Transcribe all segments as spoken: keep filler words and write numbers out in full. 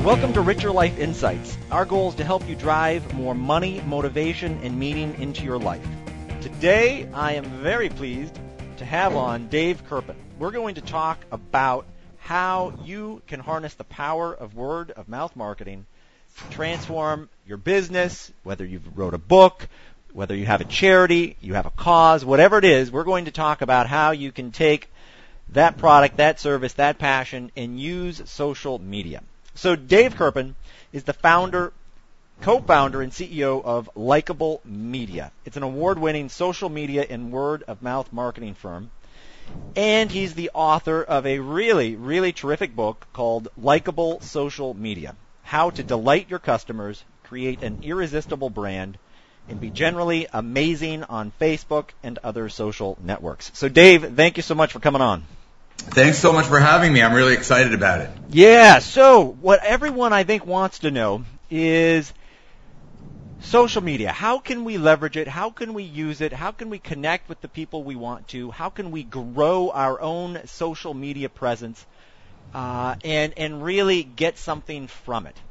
Welcome to Richer Life Insights. Our goal is to help you drive more money, motivation, and meaning into your life. Today, I am very pleased to have on Dave Kerpen. We're going to talk about how you can harness the power of word-of-mouth marketing to transform your business, whether you've wrote a book, whether you have a charity, you have a cause, whatever it is. We're going to talk about how you can take that product, that service, that passion, and use social media. So Dave Kerpen is the founder, co-founder, and C E O of Likeable Media. It's an award-winning social media and word-of-mouth marketing firm. And he's the author of a really, really terrific book called Likeable Social Media: How to Delight Your Customers, Create an Irresistible Brand, and Be Generally Amazing on Facebook and other social networks. So Dave, thank you so much for coming on. Thanks so much for having me. I'm really excited about it. Yeah, so what everyone I think wants to know is social media. How can we leverage it? How can we use it? How can we connect with the people we want to? How can we grow our own social media presence uh, and, and really get something from it?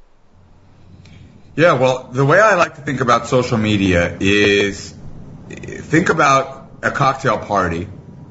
Yeah, well, the way I like to think about social media is think about a cocktail party.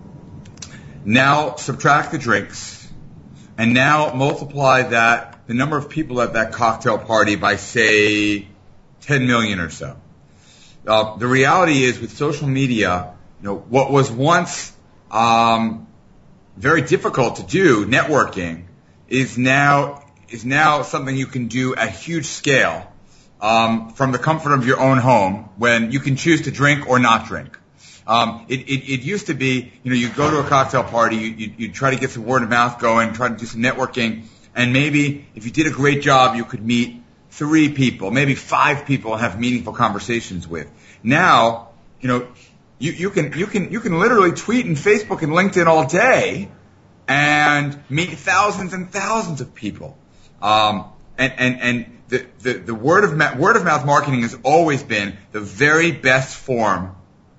Now subtract the drinks, and now multiply that, the number of people at that cocktail party by, say, ten million or so. Uh, the reality is with social media, you know, what was once um, very difficult to do, networking, is now is now something you can do at huge scale um, from the comfort of your own home when you can choose to drink or not drink. Um, it, it, it used to be, you know, you go to a cocktail party, you, you, you try to get some word of mouth going, try to do some networking, and maybe if you did a great job, you could meet three people, maybe five people, and have meaningful conversations with. Now, you know, you, you can you can you can literally tweet and Facebook and LinkedIn all day, and meet thousands and thousands of people. Um, and and and the the, the word of ma- word of mouth marketing has always been the very best form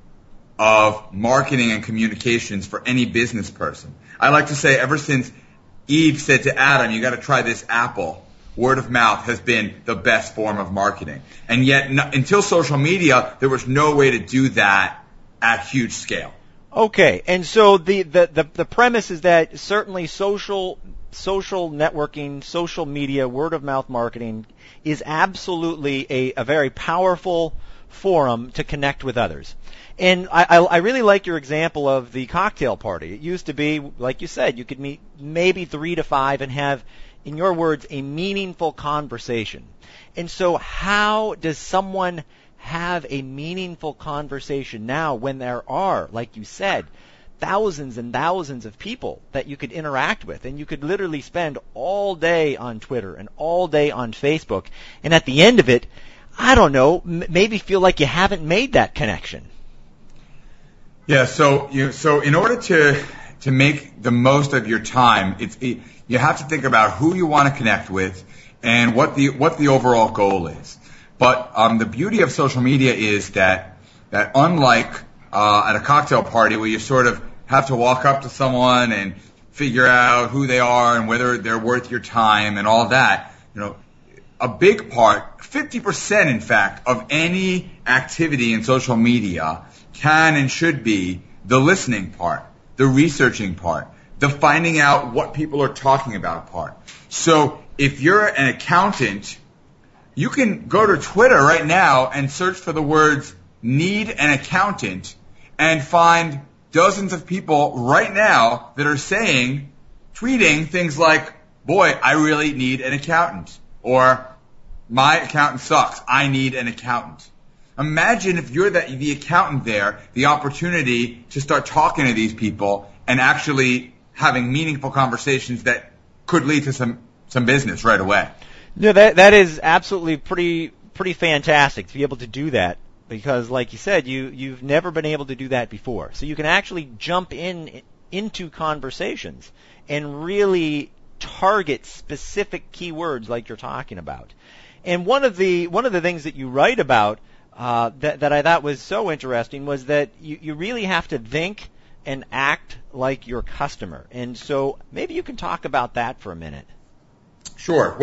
of marketing and communications for any business person. I like to say ever since Eve said to Adam, you got to try this apple, word of mouth has been the best form of marketing. And yet, no, until social media, there was no way to do that at huge scale. Okay, and so the, the, the, the premise is that certainly social social networking, social media, word of mouth marketing is absolutely a, a very powerful forum to connect with others. And I, I, I really like your example of the cocktail party. It used to be, like you said, you could meet maybe three to five and have, in your words, a meaningful conversation. And so how does someone have a meaningful conversation now when there are, like you said, thousands and thousands of people that you could interact with, and you could literally spend all day on Twitter and all day on Facebook, and at the end of it, I don't know, m- maybe feel like you haven't made that connection. Yeah, so you so in order to to make the most of your time, it's it, you have to think about who you want to connect with and what the what the overall goal is. But um, the beauty of social media is that that unlike uh, at a cocktail party where you sort of have to walk up to someone and figure out who they are and whether they're worth your time and all that, you know, a big part, fifty percent in fact, of any activity in social media can and should be the listening part, the researching part, the finding out what people are talking about part. So if you're an accountant, you can go to Twitter right now and search for the words "need an accountant" and find dozens of people right now that are saying, tweeting things like, "Boy, I really need an accountant," or "My accountant sucks, I need an accountant." Imagine if you're the, the accountant there, the opportunity to start talking to these people and actually having meaningful conversations that could lead to some, some business right away. No, that that is absolutely pretty pretty fantastic to be able to do that, because like you said, you you've never been able to do that before. So you can actually jump in into conversations and really target specific keywords like you're talking about. And one of the one of the things that you write about uh, that that I thought was so interesting was that you, you really have to think and act like your customer. And so maybe you can talk about that for a minute. Sure. Well,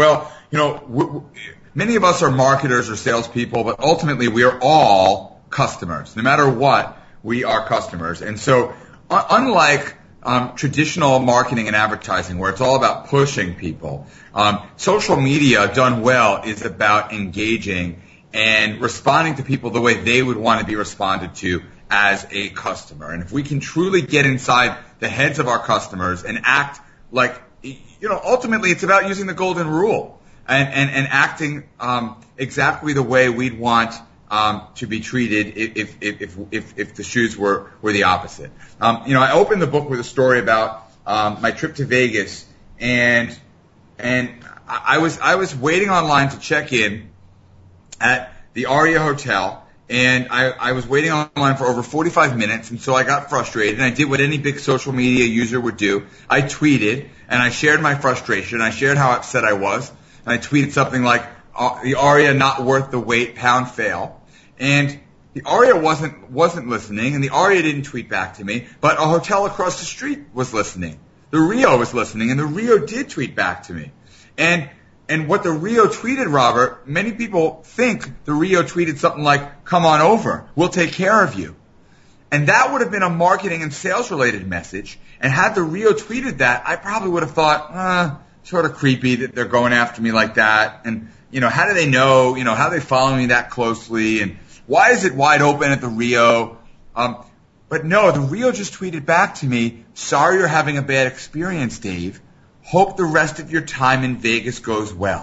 you know, w- w- many of us are marketers or salespeople, but ultimately we are all customers. No matter what, we are customers. And so, uh, unlike um, traditional marketing and advertising, where it's all about pushing people, um, social media done well is about engaging and responding to people the way they would want to be responded to as a customer. And if we can truly get inside the heads of our customers and act like, you know, ultimately it's about using the golden rule and, and, and acting um, exactly the way we'd want um, to be treated if, if, if, if, if the shoes were, were the opposite. Um, you know, I opened the book with a story about um, my trip to Vegas, and and I was I was waiting online to check in at the Aria Hotel, and I, I was waiting online for over forty-five minutes, and so I got frustrated, and I did what any big social media user would do. I tweeted, and I shared my frustration. I shared how upset I was, and I tweeted something like, uh, the Aria not worth the wait, pound fail. And the Aria wasn't wasn't listening, and the Aria didn't tweet back to me, but a hotel across the street was listening. The Rio was listening, and the Rio did tweet back to me. And And what the Rio tweeted, Robert, many people think the Rio tweeted something like, come on over, we'll take care of you. And that would have been a marketing and sales related message. And had the Rio tweeted that, I probably would have thought, uh, sort of creepy that they're going after me like that. And, you know, how do they know, you know, how do they follow me that closely? And why is it wide open at the Rio? Um, but no, the Rio just tweeted back to me, sorry you're having a bad experience, Dave. Hope the rest of your time in Vegas goes well.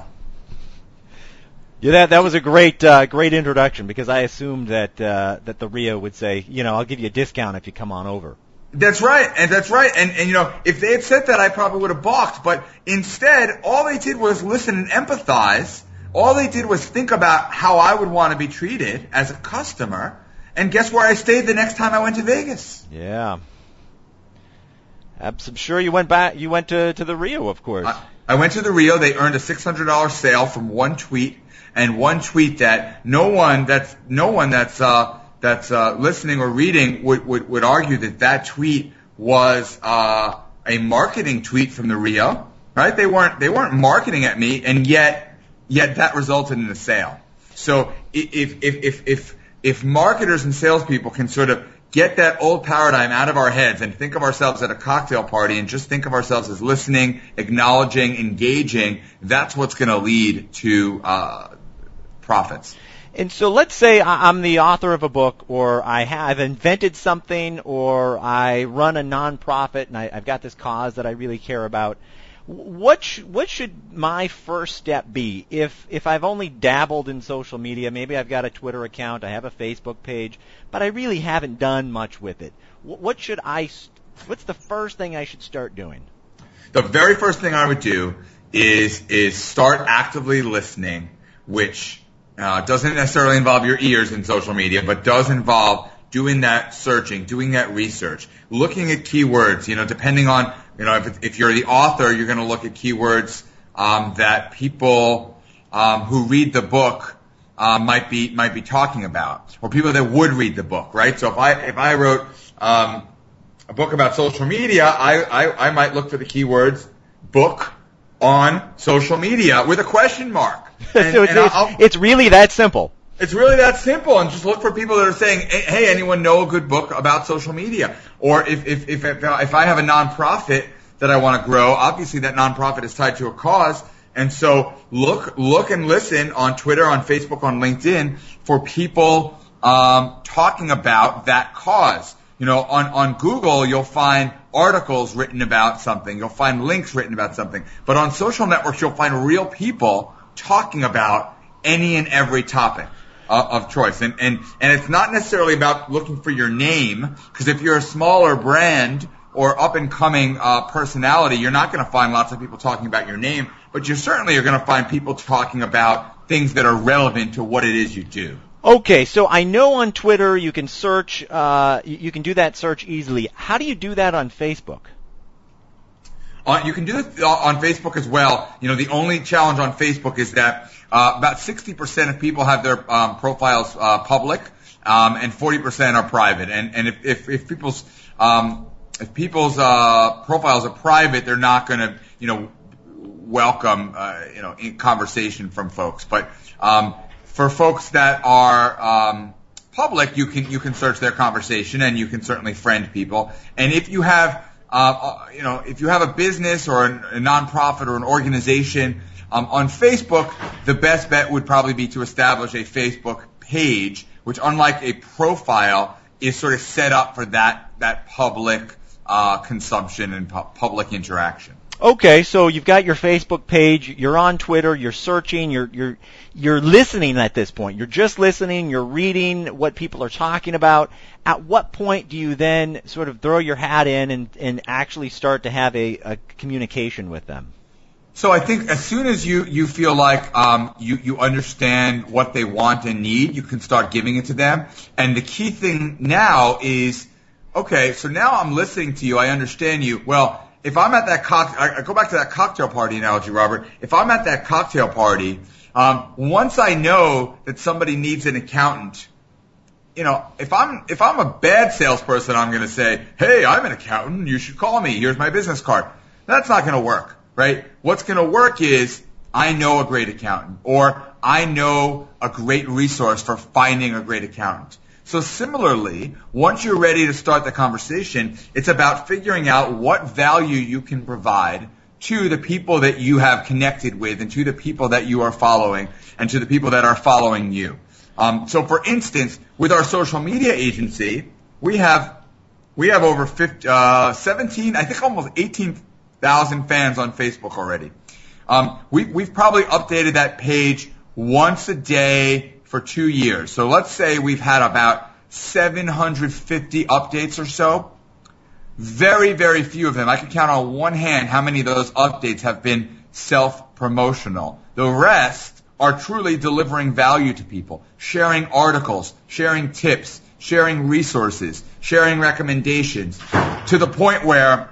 Yeah, that that was a great uh, great introduction, because I assumed that uh, that the Rio would say, you know, I'll give you a discount if you come on over. That's right, and that's right, and and you know, if they had said that, I probably would have balked. But instead, all they did was listen and empathize. All they did was think about how I would want to be treated as a customer. And guess where I stayed the next time I went to Vegas? Yeah. I'm sure you went back. You went to, to the Rio, of course. I, I went to the Rio. They earned a six hundred dollars sale from one tweet, and one tweet that no one that's no one that's uh, that's uh, listening or reading would, would would argue that that tweet was uh, a marketing tweet from the Rio. Right? They weren't they weren't marketing at me, and yet yet that resulted in a sale. So if if if if if marketers and salespeople can sort of get that old paradigm out of our heads and think of ourselves at a cocktail party and just think of ourselves as listening, acknowledging, engaging, that's what's going to lead to uh, profits. And so let's say I'm the author of a book, or I have invented something, or I run a nonprofit and I, I've got this cause that I really care about. What sh- what should my first step be if if I've only dabbled in social media? Maybe I've got a Twitter account, I have a Facebook page, but I really haven't done much with it. W- what should I? What's the first thing I should start doing? The very first thing I would do is is start actively listening, which uh, doesn't necessarily involve your ears in social media, but does involve doing that searching, doing that research, looking at keywords. You know, depending on You know, if, if you're the author, you're going to look at keywords um, that people um, who read the book uh, might be might be talking about, or people that would read the book, right? So if I if I wrote um, a book about social media, I, I I might look for the keywords book on social media with a question mark. And, so it's, and I'll, it's really that simple. It's really that simple, and just look for people that are saying, hey, anyone know a good book about social media? Or if, if, if, if I have a nonprofit that I want to grow, obviously that nonprofit is tied to a cause. And so look, look and listen on Twitter, on Facebook, on LinkedIn for people, um, talking about that cause. You know, on, on Google, you'll find articles written about something. You'll find links written about something. But on social networks, you'll find real people talking about any and every topic Uh, of choice. And, and, and it's not necessarily about looking for your name, because if you're a smaller brand or up and coming uh, personality, you're not going to find lots of people talking about your name, but you certainly are going to find people talking about things that are relevant to what it is you do. Okay, so I know on Twitter you can search, uh, you, you can do that search easily. How do you do that on Facebook? Uh, you can do it on Facebook as well. You know, the only challenge on Facebook is that uh, about sixty percent of people have their um, profiles uh, public, um, and forty percent are private. And, and if, if, if people's um, if people's uh, profiles are private, they're not going to, you know, welcome, uh, you know, in conversation from folks. But um, for folks that are um, public, you can you can search their conversation, and you can certainly friend people. And if you have, uh, you know, if you have a business or a, a nonprofit or an organization um, on Facebook, the best bet would probably be to establish a Facebook page, which, unlike a profile, is sort of set up for that that public uh, consumption and pu- public interaction. Okay, so you've got your Facebook page, you're on Twitter, you're searching, you're you're you're listening at this point. You're just listening, you're reading what people are talking about. At what point do you then sort of throw your hat in and, and actually start to have a, a communication with them? So I think as soon as you, you feel like um, you, you understand what they want and need, you can start giving it to them. And the key thing now is, okay, so now I'm listening to you, I understand you. Well, if I'm at that cocktail, I go back to that cocktail party analogy, Robert. If I'm at that cocktail party, um, once I know that somebody needs an accountant, you know, if I'm if I'm a bad salesperson, I'm going to say, hey, I'm an accountant. You should call me. Here's my business card. That's not going to work, right? What's going to work is I know a great accountant, or I know a great resource for finding a great accountant. So similarly, once you're ready to start the conversation, it's about figuring out what value you can provide to the people that you have connected with, and to the people that you are following, and to the people that are following you. Um, so for instance, with our social media agency, we have we have over fifty, uh, seventeen, I think almost eighteen thousand fans on Facebook already. Um, we, we've probably updated that page once a day for two years. So let's say we've had about seven hundred fifty updates or so. Very, very few of them. I can count on one hand how many of those updates have been self-promotional. The rest are truly delivering value to people, sharing articles, sharing tips, sharing resources, sharing recommendations, to the point where,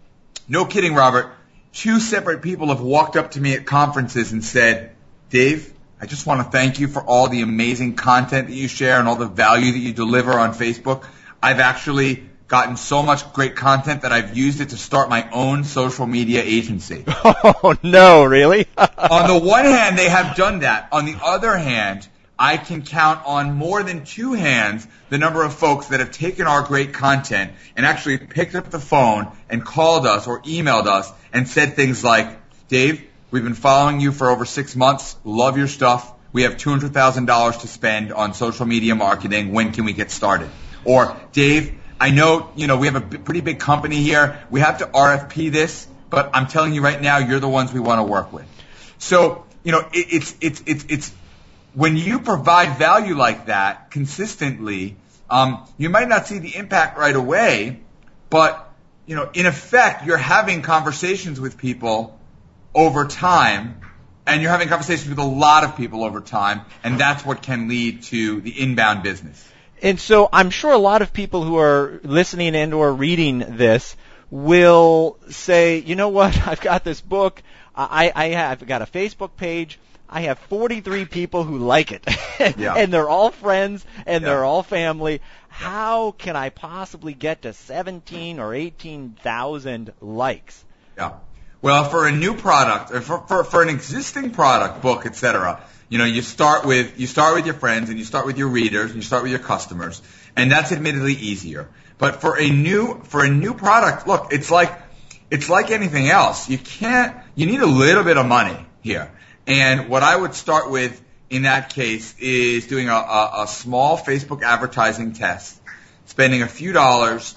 no kidding, Robert, two separate people have walked up to me at conferences and said, Dave, I just want to thank you for all the amazing content that you share and all the value that you deliver on Facebook. I've actually gotten so much great content that I've used it to start my own social media agency. Oh, no, really? On the one hand, they have done that. On the other hand, I can count on more than two hands the number of folks that have taken our great content and actually picked up the phone and called us or emailed us and said things like, Dave, we've been following you for over six months. Love your stuff. We have two hundred thousand dollars to spend on social media marketing. When can we get started? Or, Dave, I know, you know, we have a b- pretty big company here. We have to R F P this, but I'm telling you right now, you're the ones we want to work with. So, you know, it, it's, it's, it's, it's, when you provide value like that consistently, um, you might not see the impact right away, but, you know, in effect, you're having conversations with people over time, and you're having conversations with a lot of people over time, and that's what can lead to the inbound business. And so I'm sure a lot of people who are listening and or reading this will say, you know what, I've got this book, I, I have I've got a Facebook page, I have forty-three people who like it, yeah. and they're all friends, and yeah. they're all family. How can I possibly get to seventeen or eighteen thousand likes? Yeah. Well, for a new product, or for, for, for an existing product, book, et cetera, you know, you start with you start with your friends, and you start with your readers, and you start with your customers, and that's admittedly easier. But for a new for a new product, look, it's like it's like anything else. You can't. You need a little bit of money here, and what I would start with in that case is doing a, a, a small Facebook advertising test, spending a few dollars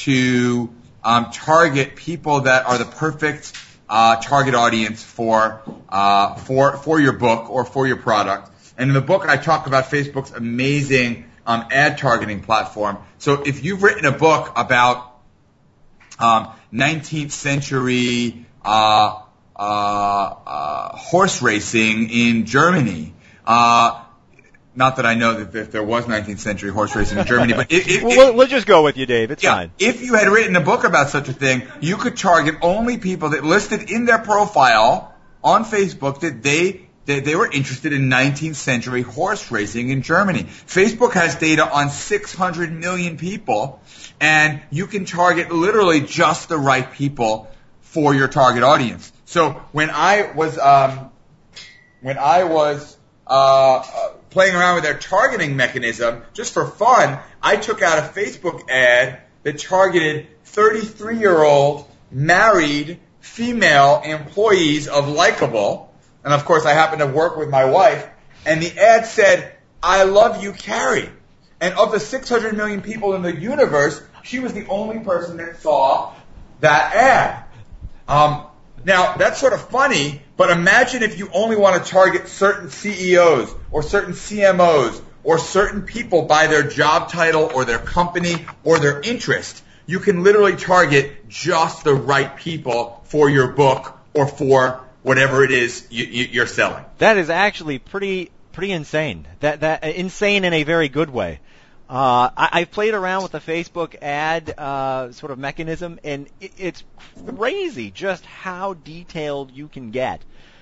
to um, target people that are the perfect Uh, target audience for uh, for for your book or for your product. And in the book, I talk about Facebook's amazing um, ad targeting platform. So if you've written a book about um, nineteenth century uh, uh, uh, horse racing in Germany, uh, not that I know that if there was nineteenth century horse racing in Germany, but it, it, we'll, we'll just go with you, Dave. It's yeah, fine. If you had written a book about such a thing, you could target only people that listed in their profile on Facebook that they that they were interested in nineteenth century horse racing in Germany. Facebook has data on six hundred million people, and you can target literally just the right people for your target audience. So when I was um, when I was uh, uh, playing around with their targeting mechanism, just for fun, I took out a Facebook ad that targeted thirty-three-year-old married female employees of Likeable. And of course, I happen to work with my wife. And the ad said, "I love you, Carrie." And of the six hundred million people in the universe, she was the only person that saw that ad. Um, now, that's sort of funny, but imagine if you only want to target certain C E Os or certain C M Os or certain people by their job title or their company or their interest. You can literally target just the right people for your book or for whatever it is you, you, you're selling. That is actually pretty pretty insane. That that insane in a very good way. Uh, I, I've played around with the Facebook ad uh, sort of mechanism, and it, it's crazy just how detailed you can get.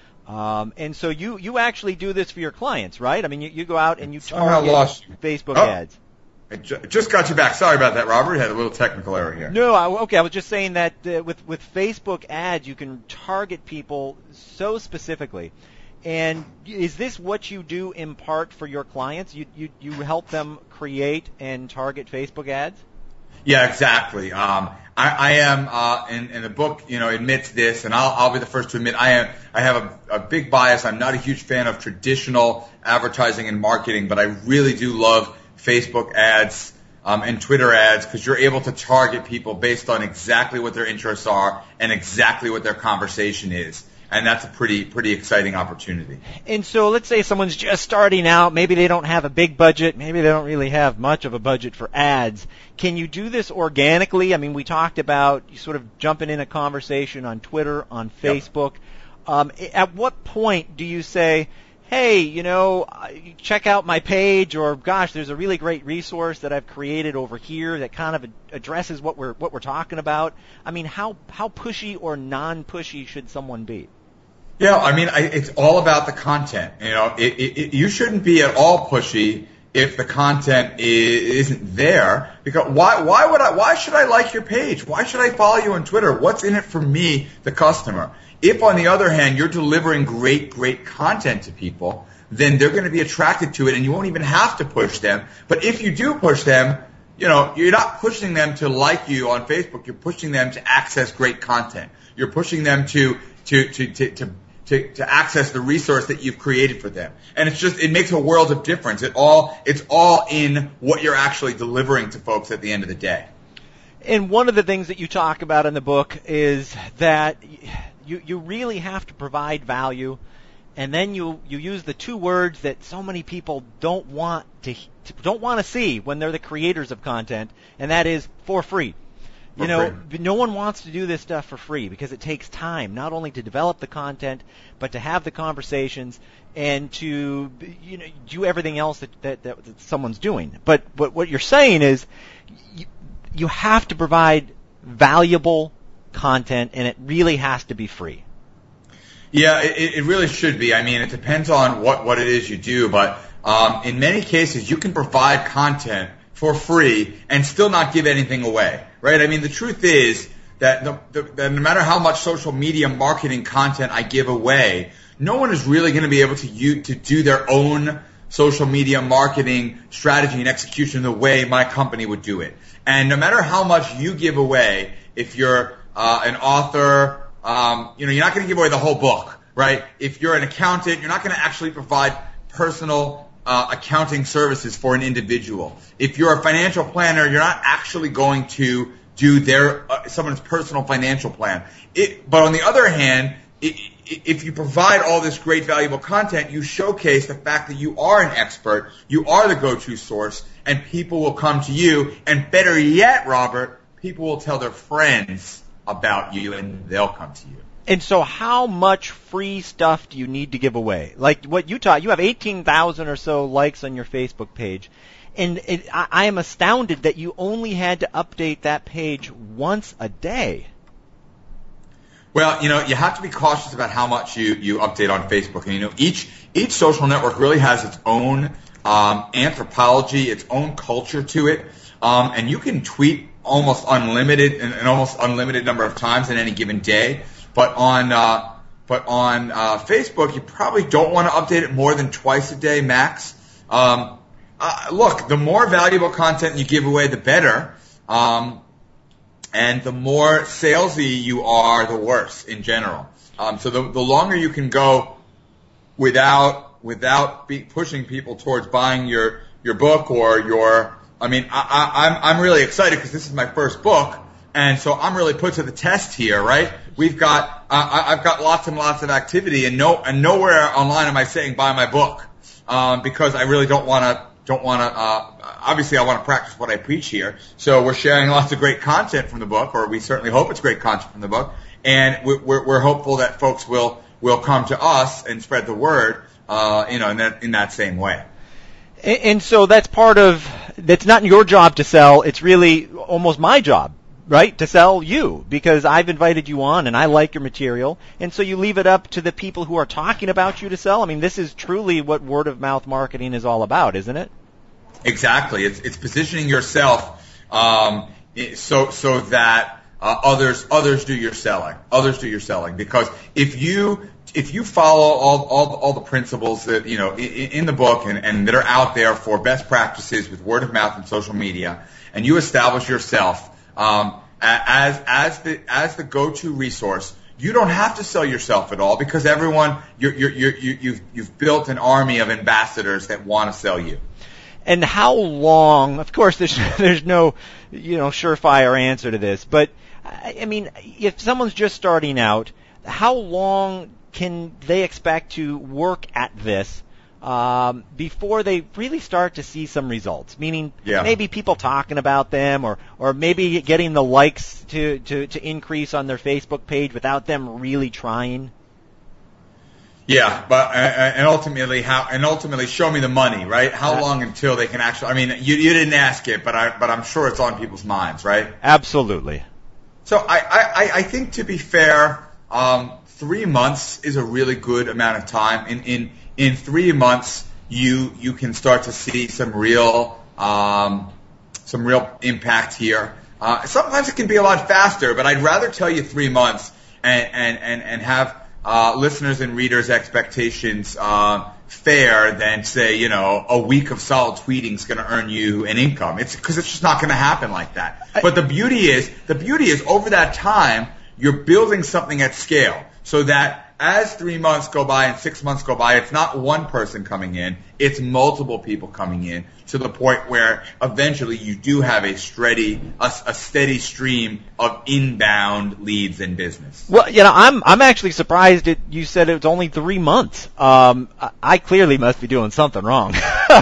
Um, and so you, you actually do this for your clients, right? I mean, you, you go out and you target lost you. Facebook oh, ads. I ju- just got you back. Sorry about that, Robert. Had a little technical error here. No, I, okay. I was just saying that uh, with with Facebook ads, you can target people so specifically. And is this what you do in part for your clients? You you, you help them create and target Facebook ads? Yeah, exactly. Um, I, I am, uh, and, and the book, you know, admits this, and I'll, I'll be the first to admit I am. I have a, a big bias. I'm not a huge fan of traditional advertising and marketing, but I really do love Facebook ads um, and Twitter ads because you're able to target people based on exactly what their interests are and exactly what their conversation is. And that's a pretty pretty exciting opportunity. And so let's say someone's just starting out. Maybe they don't have a big budget. Maybe they don't really have much of a budget for ads. Can you do this organically? I mean, we talked about sort of jumping in a conversation on Twitter, on Facebook. Yep. Um, at what point do you say, hey, you know, check out my page, or gosh, there's a really great resource that I've created over here that kind of addresses what we're what we're talking about? I mean, how how pushy or non-pushy should someone be? Yeah, I mean, I, it's all about the content. You know, it, it, it, you shouldn't be at all pushy if the content is, isn't there. Because why? Why would I? Why should I like your page? Why should I follow you on Twitter? What's in it for me, the customer? If, on the other hand, you're delivering great, great content to people, then they're going to be attracted to it, and you won't even have to push them. But if you do push them, you know, you're not pushing them to like you on Facebook. You're pushing them to access great content. You're pushing them to to to to, to To, to access the resource that you've created for them. And it's just, it makes a world of difference. It all, it's all in what you're actually delivering to folks at the end of the day. And one of the things that you talk about in the book is that you, you really have to provide value, and then you, you use the two words that so many people don't want to, don't want to see when they're the creators of content, and that is for free. You know, no one wants to do this stuff for free because it takes time, not only to develop the content, but to have the conversations and to, you know, do everything else that, that, that someone's doing. But, but what you're saying is you, you have to provide valuable content, and it really has to be free. Yeah, it, it really should be. I mean, it depends on what, what it is you do, but um, in many cases you can provide content for free and still not give anything away, right? I mean, the truth is that, the, the, that no matter how much social media marketing content I give away, no one is really going to be able to use, to do their own social media marketing strategy and execution the way my company would do it. And no matter how much you give away, if you're uh, an author, um, you know, you're not going to give away the whole book, right? If you're an accountant, you're not going to actually provide personal Uh, accounting services for an individual. If you're a financial planner, you're not actually going to do their uh, someone's personal financial plan. It, but on the other hand, it, it, if you provide all this great valuable content, you showcase the fact that you are an expert, you are the go-to source, and people will come to you. And better yet, Robert, people will tell their friends about you, and they'll come to you. And so how much free stuff do you need to give away? Like what you taught, you have eighteen thousand or so likes on your Facebook page. And it, I, I am astounded that you only had to update that page once a day. Well, you know, you have to be cautious about how much you, you update on Facebook. And, you know, each each social network really has its own um, anthropology, its own culture to it. Um, and you can tweet almost unlimited, an, an almost unlimited number of times in any given day. But on uh, but on uh, Facebook, you probably don't want to update it more than twice a day max. Um, uh, look, the more valuable content you give away, the better. Um, and the more salesy you are, the worse in general. Um, so the, the longer you can go without without be pushing people towards buying your your book or your, I mean, I, I, I'm I'm really excited because this is my first book. And so I'm really put to the test here, right? We've got, uh, I've got lots and lots of activity, and no, and nowhere online am I saying buy my book, um, because I really don't want to, don't want to. Uh, obviously, I want to practice what I preach here. So we're sharing lots of great content from the book, or we certainly hope it's great content from the book, and we're, we're hopeful that folks will will come to us and spread the word, uh, you know, in that in that same way. And, and so that's part of. That's not your job to sell. It's really almost my job. Right, to sell you, because I've invited you on and I like your material, and so you leave it up to the people who are talking about you to sell. I mean, this is truly what word of mouth marketing is all about, isn't it? Exactly. It's it's positioning yourself um, so so that uh, others others do your selling. Others do your selling, because if you if you follow all all, all the principles that you know in, in the book and, and that are out there for best practices with word of mouth and social media, and you establish yourself Um, as as the as the go-to resource, you don't have to sell yourself at all, because everyone you're, you're, you're, you you've you've built an army of ambassadors that want to sell you. And how long? Of course, there's there's no you know surefire answer to this, but I mean, if someone's just starting out, how long can they expect to work at this Um, before they really start to see some results? Meaning, yeah. maybe people talking about them, or, or maybe getting the likes to, to, to increase on their Facebook page without them really trying. Yeah, but uh, and ultimately, how and ultimately, show me the money, right? How yeah. long until they can actually? I mean, you you didn't ask it, but I but I'm sure it's on people's minds, right? Absolutely. So I I, I think, to be fair, um, three months is a really good amount of time. In in In three months, you you can start to see some real um, some real impact here. Uh, sometimes it can be a lot faster, but I'd rather tell you three months and and and, and have uh, listeners and readers' expectations uh, fair than say you know a week of solid tweeting is going to earn you an income. It's because it's just not going to happen like that. But the beauty is the beauty is over that time you're building something at scale, so that as three months go by and six months go by, it's not one person coming in, it's multiple people coming in, to the point where eventually you do have a steady, a, a steady stream of inbound leads and business. Well, you know, I'm I'm actually surprised that you said it was only three months. Um, I, I clearly must be doing something wrong.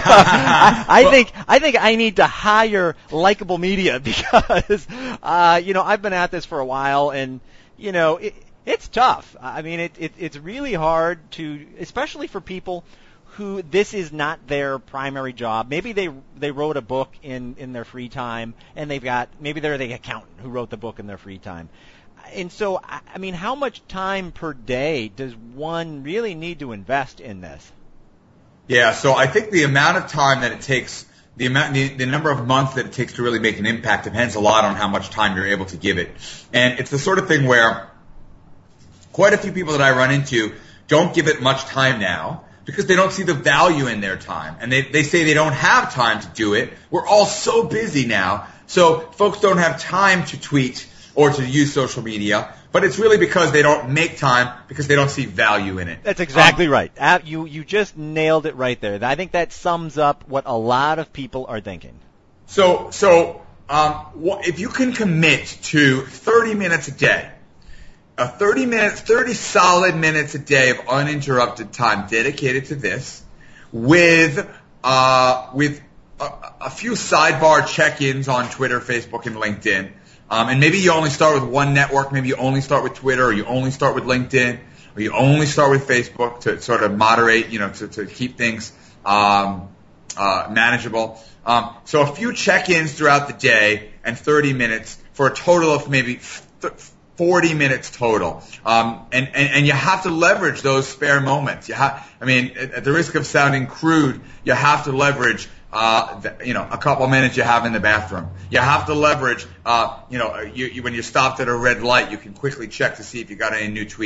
I, I well, think I think I need to hire Likeable Media, because uh, you know I've been at this for a while, and you know. It, It's tough. I mean, it, it, it's really hard to, especially for people who this is not their primary job. Maybe they they wrote a book in, in their free time, and they've got, maybe they're the accountant who wrote the book in their free time. And so, I mean, how much time per day does one really need to invest in this? Yeah, so I think the amount of time that it takes, the amount, the, the number of months that it takes to really make an impact depends a lot on how much time you're able to give it. And it's the sort of thing where quite a few people that I run into don't give it much time now because they don't see the value in their time. And they, they say they don't have time to do it. We're all so busy now. So folks don't have time to tweet or to use social media. But it's really because they don't make time, because they don't see value in it. That's exactly um, right. Uh, you, you just nailed it right there. I think that sums up what a lot of people are thinking. So, so um, if you can commit to thirty minutes a day, a thirty minutes, thirty solid minutes a day of uninterrupted time dedicated to this, with uh, with a, a few sidebar check-ins on Twitter, Facebook, and LinkedIn. Um, and maybe you only start with one network. Maybe you only start with Twitter, or you only start with LinkedIn, or you only start with Facebook to sort of moderate, you know, to, to keep things um, uh, manageable. Um, so a few check-ins throughout the day and thirty minutes for a total of maybe forty minutes total. Um, and, and, and you have to leverage those spare moments. You have, I mean, at the risk of sounding crude, you have to leverage Uh, the, you know, a couple of minutes you have in the bathroom. You have to leverage, uh, you know, you, you, when you're stopped at a red light, you can quickly check to see if you got any new tweets.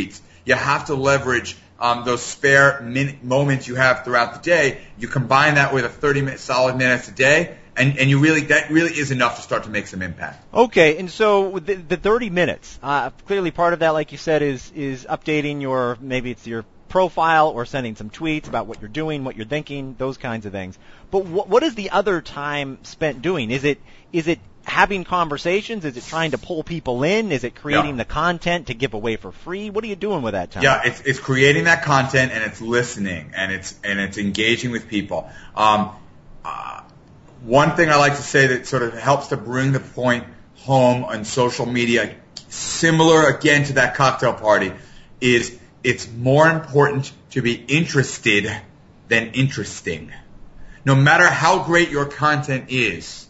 You have to leverage um, those spare minute moments you have throughout the day. You combine that with a thirty minute solid minutes a day, and, and you really that really is enough to start to make some impact. Okay, and so the, the thirty minutes, uh, clearly part of that, like you said, is is updating your, maybe it's your profile or sending some tweets about what you're doing, what you're thinking, those kinds of things. But what, what is the other time spent doing? Is it is it having conversations? Is it trying to pull people in? Is it creating Yeah. the content to give away for free? What are you doing with that time? Yeah, it's it's creating that content, and it's listening, and it's and it's engaging with people. Um, uh, one thing I like to say that sort of helps to bring the point home on social media, similar again to that cocktail party, is it's more important to be interested than interesting. No matter how great your content is,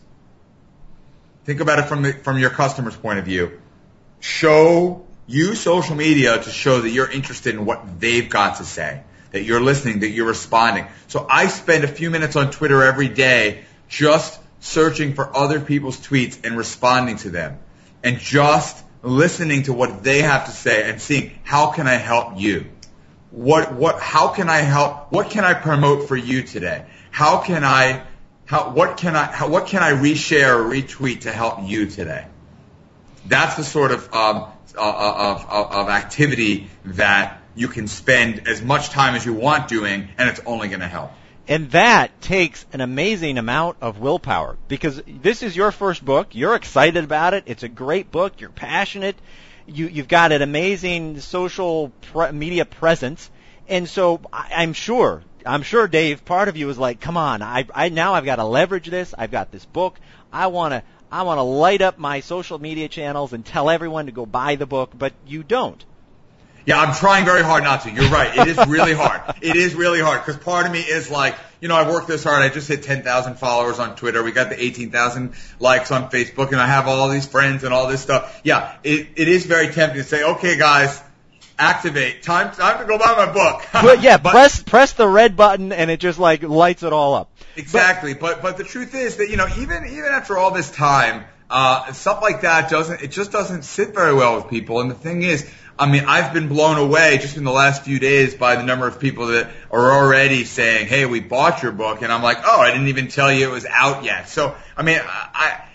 think about it from the, from your customer's point of view. Show, use social media to show that you're interested in what they've got to say, that you're listening, that you're responding. So I spend a few minutes on Twitter every day just searching for other people's tweets and responding to them, and just listening to what they have to say and seeing, how can I help you? What, what, how can I help? What can I promote for you today? How can I, how, what can I, how, what can I reshare or retweet to help you today? That's the sort of, um, of, of, of activity that you can spend as much time as you want doing, and it's only going to help. And that takes an amazing amount of willpower, because this is your first book. You're excited about it. It's a great book. You're passionate. You, you've got an amazing social pre- media presence. And so I, I'm sure, I'm sure, Dave, part of you is like, come on, I, I now I've got to leverage this. I've got this book. I want to, I want to light up my social media channels and tell everyone to go buy the book, but you don't. Yeah, I'm trying very hard not to. You're right. It is really hard. It is really hard, because part of me is like, you know, I worked this hard. I just hit ten thousand followers on Twitter. We got the eighteen thousand likes on Facebook, and I have all these friends and all this stuff. Yeah, it, it is very tempting to say, okay, guys, activate. Time, time to go buy my book. But yeah, but, press press the red button, and it just like lights it all up. Exactly. But but the truth is that, you know, even even after all this time, uh, stuff like that doesn't it just doesn't sit very well with people. And the thing is, I mean, I've been blown away just in the last few days by the number of people that are already saying, hey, we bought your book. And I'm like, oh, I didn't even tell you it was out yet. So, I mean, I,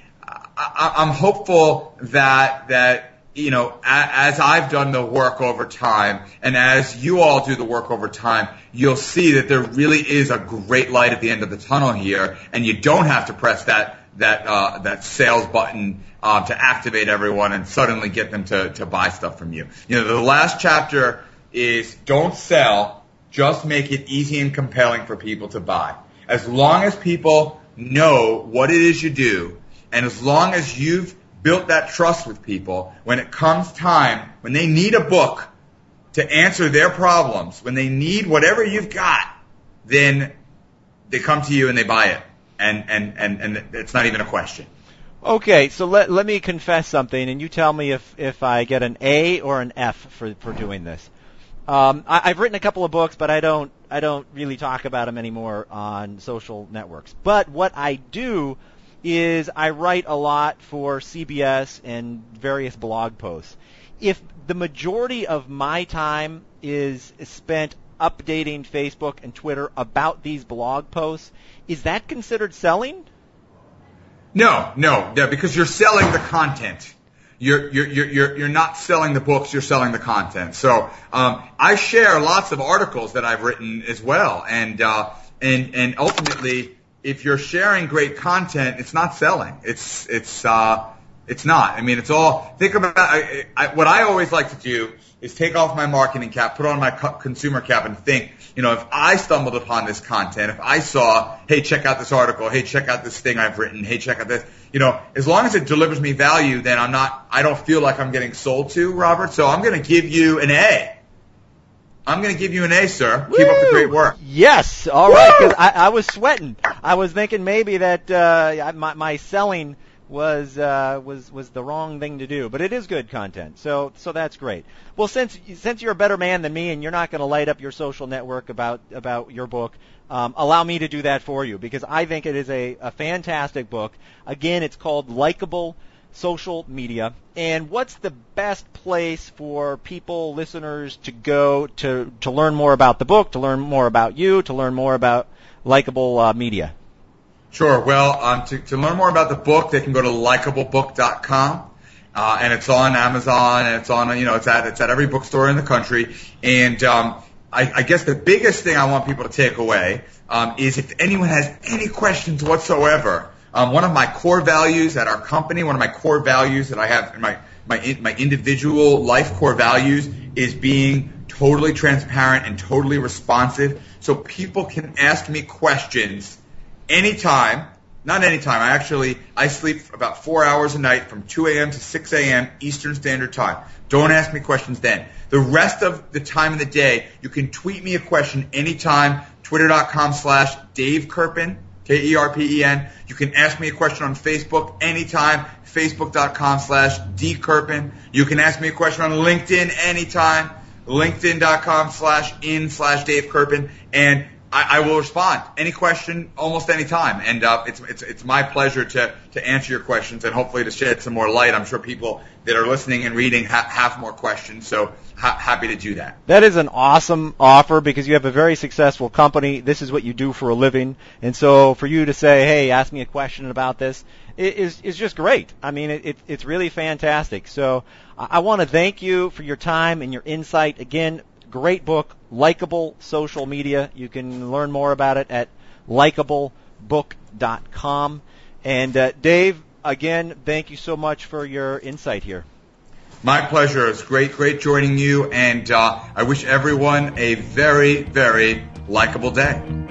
I, I'm hopeful that, that, you know, as I've done the work over time, and as you all do the work over time, you'll see that there really is a great light at the end of the tunnel here, and you don't have to press that that uh, that sales button uh, to activate everyone and suddenly get them to, to buy stuff from you. You know, the last chapter is don't sell, just make it easy and compelling for people to buy. As long as people know what it is you do, and as long as you've built that trust with people, when it comes time, when they need a book to answer their problems, when they need whatever you've got, then they come to you and they buy it. And, and, and, and it's not even a question. Okay, so let let me confess something, and you tell me if, if I get an A or an F for for doing this. Um, I, I've written a couple of books, but I don't I don't really talk about them anymore on social networks. But what I do is I write a lot for C B S and various blog posts. If the majority of my time is spent updating Facebook and Twitter about these blog posts, is that considered selling? No, no, no, because you're selling the content. You're you're you're you're not selling the books. You're selling the content. So um, I share lots of articles that I've written as well, and uh, and and ultimately, if you're sharing great content, it's not selling. It's it's uh, it's not. I mean, it's all. Think about I, I, what I always like to do is take off my marketing cap, put on my consumer cap, and think, you know, if I stumbled upon this content, if I saw, hey, check out this article, hey, check out this thing I've written, hey, check out this, you know, as long as it delivers me value, then I'm not, I don't feel like I'm getting sold to, Robert, so I'm going to give you an A. I'm going to give you an A, sir. Woo! Keep up the great work. Yes, all right, because I, I was sweating. I was thinking maybe that uh, my, my selling was uh, was was the wrong thing to do, but it is good content, so so that's great. Well, since since you're a better man than me, and you're not going to light up your social network about about your book, um, allow me to do that for you, because I think it is a, a fantastic book. Again, it's called Likeable: social media. And what's the best place for people, listeners, to go to, to learn more about the book, to learn more about you, to learn more about Likeable uh, Media? Sure. Well, um, to, to learn more about the book, they can go to likeable book dot com. Uh, and it's on Amazon, and it's on, you know, it's at, it's at every bookstore in the country. And, um, I, I guess the biggest thing I want people to take away, um, is if anyone has any questions whatsoever, um, one of my core values at our company, one of my core values that I have in my, my, my individual life core values is being totally transparent and totally responsive, so people can ask me questions anytime. Not anytime. I actually, I sleep about four hours a night from two a.m. to six a.m. Eastern Standard Time. Don't ask me questions then. The rest of the time of the day, you can tweet me a question anytime, twitter.com slash Dave Kerpen, K E R P E N. You can ask me a question on Facebook anytime, facebook.com slash D Kerpen. You can ask me a question on LinkedIn anytime, linkedin.com slash in slash Dave Kerpen. And I, I will respond. Any question, almost any time. And uh, it's it's it's my pleasure to to answer your questions and hopefully to shed some more light. I'm sure people that are listening and reading ha- have more questions, so ha- happy to do that. That is an awesome offer because you have a very successful company. This is what you do for a living. And so for you to say, hey, ask me a question about this, is is just great. I mean, it, it, it's really fantastic. So I, I want to thank you for your time and your insight. Again, great book, Likeable Social Media. You can learn more about it at likeable book dot com. And uh, Dave, again, thank you so much for your insight here. My pleasure. It's great, great joining you, and uh, I wish everyone a very, very likable day.